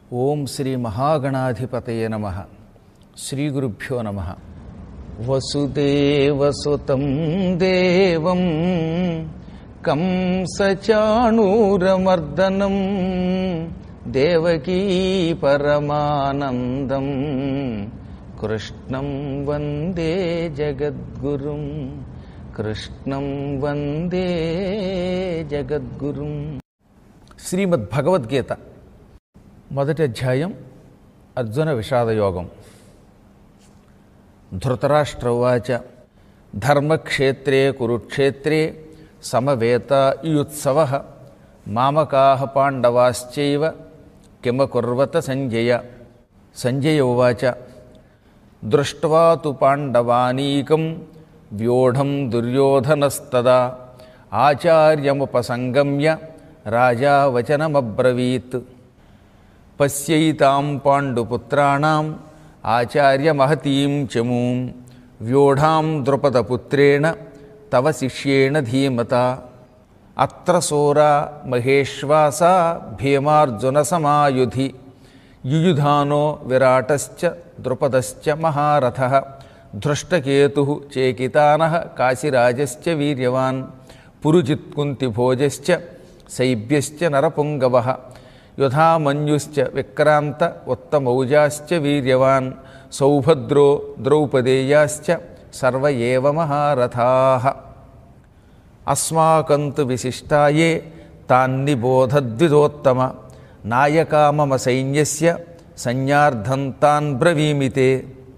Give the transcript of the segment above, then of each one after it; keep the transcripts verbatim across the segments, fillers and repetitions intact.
ఓం శ్రీ మహాగణాధిపతయే నమః. శ్రీ గురుభ్యో నమః. వసుదేవసుతం దేవం కంసచాణూరమర్దనం దేవకీ పరమానందం కృష్ణం వందే జగద్గురుం కృష్ణం వందే జగద్గురుం. శ్రీమద్ భగవద్గీత మొదటి అధ్యాయం అర్జున విషాదయోగం. ధృతరాష్ట్ర ఉవాచ ధర్మక్షేత్రే కురుక్షేత్రే సమవేతాయుత్సవః మామకాః పాండవాశ్చైవ కిమకుర్వత సంజయ. సంజయ ఉవాచ దృష్ట్వా తు పాండవానీకం వ్యూఢం దుర్యోధనస్తదా ఆచార్యముపసంగమ్య రాజా వచనమబ్రవీత్. పశ్యైతాం పాండుపుత్రాణం ఆచార్యమహతీం చమూం వ్యూఢాం ద్రుపదపుత్రేణ తవ శిష్యేణ ధీమతా. అత్ర శూరా మహేశ్వాసా భీమార్జునసమాయుధి యుయుధానో విరాటశ్చ ద్రుపదశ్చ మహారథః ధృష్టకేతుః చేకితానః కాశీరాజశ్చ వీర్యవాన్ పురుజిత్కుంతిభోజశ్చ శైబ్యశ్చ నరపుంగవః యుధామన్యుశ్చ విక్రాంత ఉత్తమౌజాశ్చ వీర్యవాన్ సౌభద్రో ద్రౌపదేయాశ్చ సర్వ ఏవ మహారథాః. అస్మాకంతు విశిష్టాయే తాన్నిబోధద్విజోత్తమ నాయకా మమ సైన్యస్య సైన్యార్థం తాన్ బ్రవీమితే.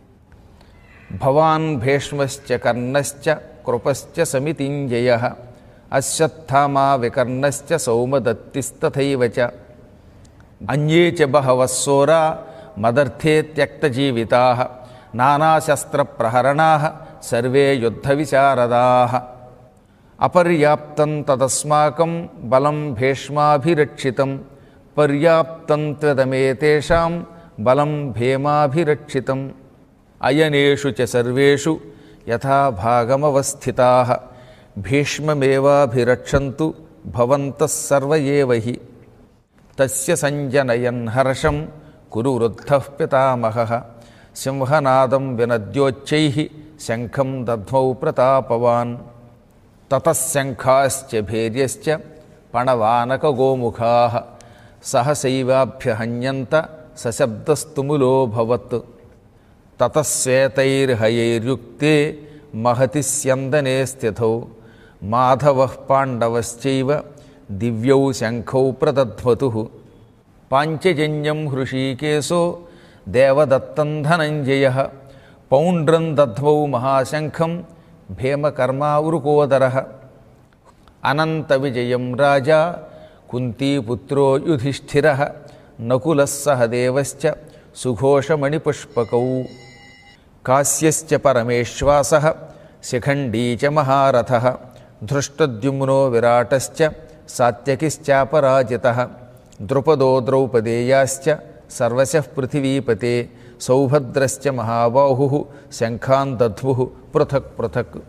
భవాన్ భీష్మశ్చ కర్ణశ్చ కృపశ్చ సమితింజయః అశ్వత్థామా వికర్ణశ్చ సౌమదత్తిస్తథైవ చ అన్యే చ బహవః శూరా మదర్థే త్యక్తజీవితాః నానాశస్త్రప్రహరణాః సర్వే యుద్ధవిశారదాః. అపర్యాప్తం తదస్మాకం బలం భీష్మాభిరక్షితం పర్యాప్తం త్వదమేతేషాం బలం భీమాభిరక్షితం. అయనేషు చ సర్వేషు యథా భాగమవస్థితాః భీష్మమేవాభిరక్షन्तు భవంతః సర్వ ఏవ హి. తస్య సంజనయన్ హర్షం కురు వృద్ధః పితామహః సింహనాదం వినద్యోచ్చైః శంఖం దధ్మౌ ప్రతాపవాన్. తతః శంఖాశ్చ భేర్యశ్చ పణవానకగోముఖాః సహసైవాభ్యహన్యంత సశబ్దస్తుములోభవత్. తతః శ్వేతైర్హయైర్యుక్తే మహతి స్యందనే స్థితౌ మాధవః పాండవశ్చైవ దివ్యౌ శంఖౌ ప్రదధ్మతుః. పాంచజన్యం హృషీకేశో దేవదత్తం ధనంజయః పౌండ్రం దధ్మౌ మహాశంఖం భీమకర్మావృకోదరః. అనంత విజయం రాజా కుంతీపుత్రో యుధిష్ఠిరః నకులः సహదేవశ్చ సుఘోషమణిపుష్పకౌ. కాశ్యశ్చ పరమేశ్వాసః శిఖండీ చ మహారథః ధృష్టద్యుమ్నో విరాటశ్చ సాత్యకిశ్చాపరాజితః ద్రుపదో ద్రౌపదేయాశ్చ సర్వశః పృథివీపతే సౌభద్రశ్చ మహాబాహుః శంఖాన్ దధ్ముః పృథక్ పృథక్.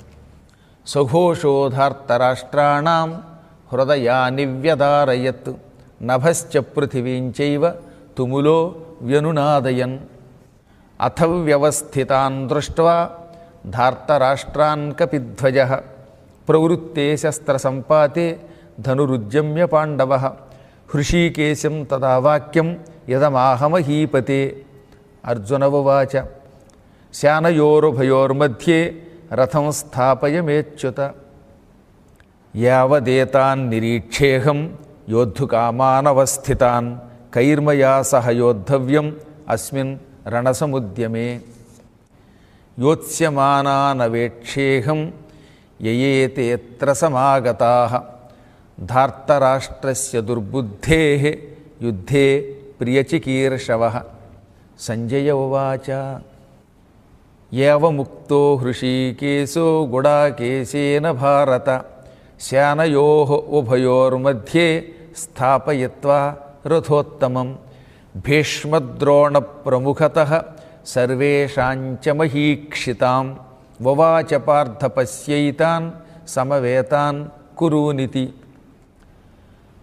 సుఘోషోధార్తరాష్ట్రాణాం హృదయాని వ్యదారయత్ నభశ్చ పృథివీం చైవ తుములో వ్యనునాదయన్. అథ వ్యవస్థితాన్ దృష్ట్వా ధార్తరాష్ట్రాన్ కపిధ్వజః ప్రవృత్తే శస్త్రసంపాతే ధనురుద్యమ్య పాండవః హృషీకేశం తదా వాక్యం యదమాహమహీపతే. అర్జున ఉవాచ శానయోరుభయోర్मध्ये రథం స్థాపయమేచ్యుత. యావదేతాన్ నిరీక్షేహం యోద్ధుకామానవస్థితాన్ కైర్మయా సహ యోద్ధవ్యం అస్మిన్ రణసముద్యమే. యోత్స్యమానానవేక్షేహం యయేతేత్ర సమాగతాః ధార్తరాష్ట్రస్య దుర్బుద్ధేః యుద్ధే ప్రియచికీర్షవః. సంజయ ఉవాచ ఏవముక్తో హృషీకేశో గుడాకేశేన భారత శానయోః ఉభయోర్मध्ये స్థాపయిత్వా రథోత్తమం భీష్మద్రోణప్రముఖతః సర్వేషాంచ మహీక్షితాం వవాచ పార్థ పశ్యైతాన్ సమవేతాన్ కురూనితి.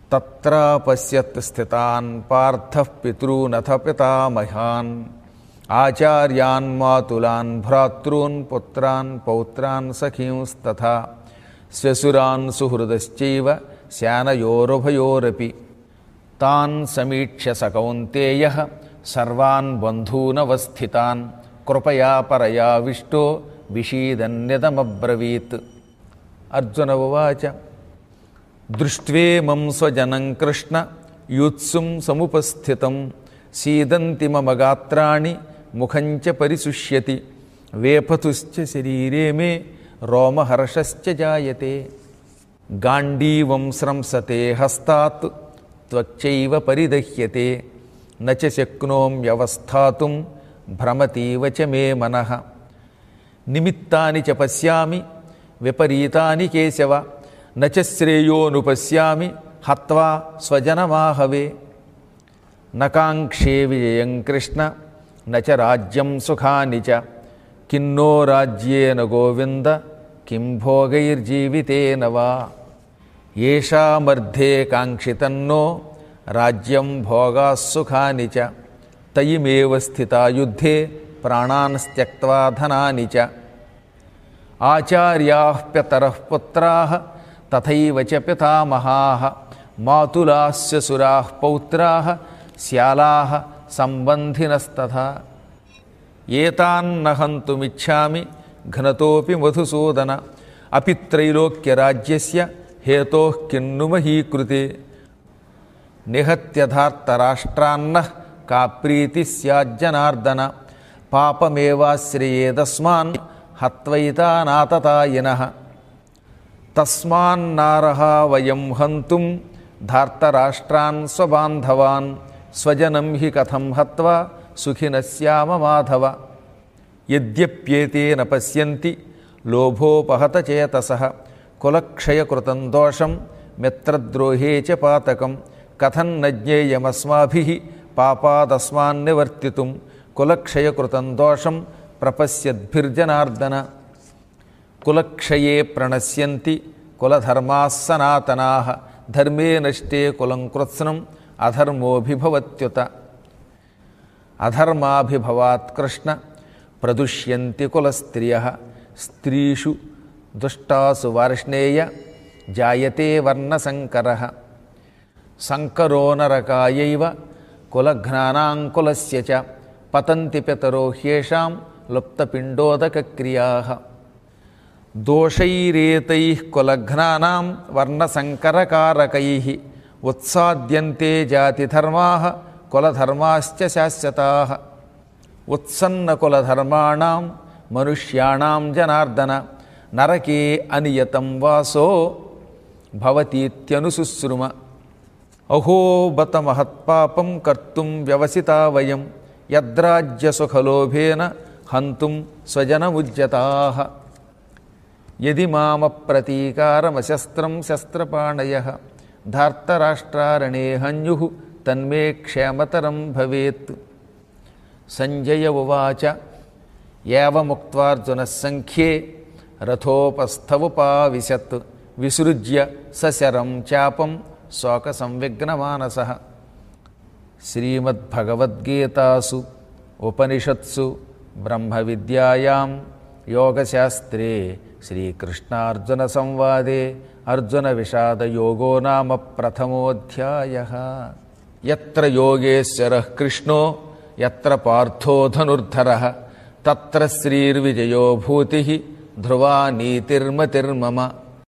తత్రాపశ్యత్ స్థితాన్ పార్థః పితॄనథ పితామహాన్ ఆచార్యాన్ మాతులాన్ భ్రాతॄన్ పుత్రాన్ పౌత్రాన్ సఖీంస్తథా శ్వశురాన్ సుహృదశ్చైవ శానయోరుభయోరపి తాన్ సమీక్ష్య స కౌంతేయః సర్వాన్ బంధూనవస్థితాన్ కృపయా పరయావిష్టో విషీదన్యదమబ్రవీత్. అర్జున ఉవాచ దృష్ట్వేమం స్వజనం కృష్ణ యూత్సుం సముపస్థితం సీదంతి మమ గాత్రాణి ముఖం చ పరిశుష్యతి వేపతుశ్చ శరీరే మే రోమహర్షశ్చ జాయతే గాండీవం స్రంసతే హస్తాత్ త్వచ్చైవ పరిదహ్యతే నచ శక్నోమ్యవస్థాతుం భ్రమతీవ చ మే మనః నిమిత్తాని చ పశ్యామి విపరీతాని కేశవ నచ శ్రేయోనుపశ్యామి హత్వా స్వజనమాహవే నకాంక్షే విజయం కృష్ణ నచ రాజ్యం సుఖాని చ కిన్నో రాజ్యేన గోవింద కిం భోగైర్జీవితేన వా ఏషామర్థే కాంక్షితన్నో రాజ్యం భోగాస్సుఖాని చ తయిమేవ స్థితా యుద్ధే ప్రాణాన్ త్యక్త్వా ధనాని చ ఆచార్యాః పితరః పుత్రాః తథైవ చ పితామహాః మాతులాస్య సురాః పౌత్రాః శ్యాలాః సంబంధినస్తథా ఏతాన్న హంతుమిచ్ఛామి ఘ్నతోపి మధుసూదన అపి త్రైలోక్యరాజ్యస్య హేతోః కిన్ను మహీకృతే నిహత్యధార్తరాష్ట్రాన్నః కా ప్రీతి స్యాజ్జనార్దన పాపమేవాశ్రయేదస్మాన్ హత్వైతానాతతాయినః తస్మాన్నారహా వయం హంతుం ధార్తరాష్ట్రాన్ స్వబాంధవాన్ స్వజనం హి కథం హత్వా సుఖినః స్యామ మాధవ యద్యప్యేతేన పశ్యంతి లోభోపహతచేతసః కులక్షయకృతం దోషం మిత్రద్రోహే చ పాతకం కథం న జ్ఞేయమస్మాభిః పాపాదస్మాన్నివర్తితుం కులక్షయకృతం దోషం ప్రపశ్యద్భిర్జనార్దన కులక్షయే ప్రణశ్యంతి కులధర్మాः సనాతనాः ధర్మే నష్టే కులం కృత్స్నం అధర్మోభిభవత్యుత అధర్మాభిభవాత్ కృష్ణ ప్రదుష్యంతి కులస్త్రియః స్త్రీషు దుష్టాసు వార్ష్ణేయ జాయతే వర్ణసంకరః సంకరో నరకాయైవ కులఘ్నానాం కులస్య చ పతంతి పితరో హ్యేషాం లుప్తపిండోదకక్రియాః దోషైరేతైః కులఘ్నానాం వర్ణసంకరకారకైః ఉత్సాద్యంతే జాతిధర్మాః కులధర్మాశ్చ శాశ్వతాః ఉత్సన్నకులధర్మాణాం మనుష్యాణాం జనార్దన నరకే అనియతం వాసో భవతీత్యనుశుశ్రుమ అహో బత మహత్పాపం కర్తుం వ్యవసితా వయం యద్రాజ్యసుఖలోభేన హంతుం స్వజనముజ్యతాః యది మామ ప్రతీకారమశస్త్రం శస్త్రపాణయః ధార్తరాష్ట్రారణే హన్యుః తన్మే క్షేమతరం భవేత్. సంజయ ఉవాచ ఏవముక్త్వార్జునః సంఖ్యే రథోపస్థముపావిశత్ విసృజ్య సశరం చాపం శోకసంవిఘ్నమానసః. శ్రీమద్భగవద్గీతాసు ఉపనిషత్సు బ్రహ్మవిద్యాయాం యోగశాస్త్రే శ్రీకృష్ణార్జున సంవాదే అర్జున విషాదయోగో నామ ప్రథమోధ్యాయః. యత్ర యోగేశ్వరః కృష్ణో యత్ర పార్థో ధనుర్ధరః తత్ర శ్రీర్విజయో భూతిః ధ్రువా నీతిర్మతిర్మమ.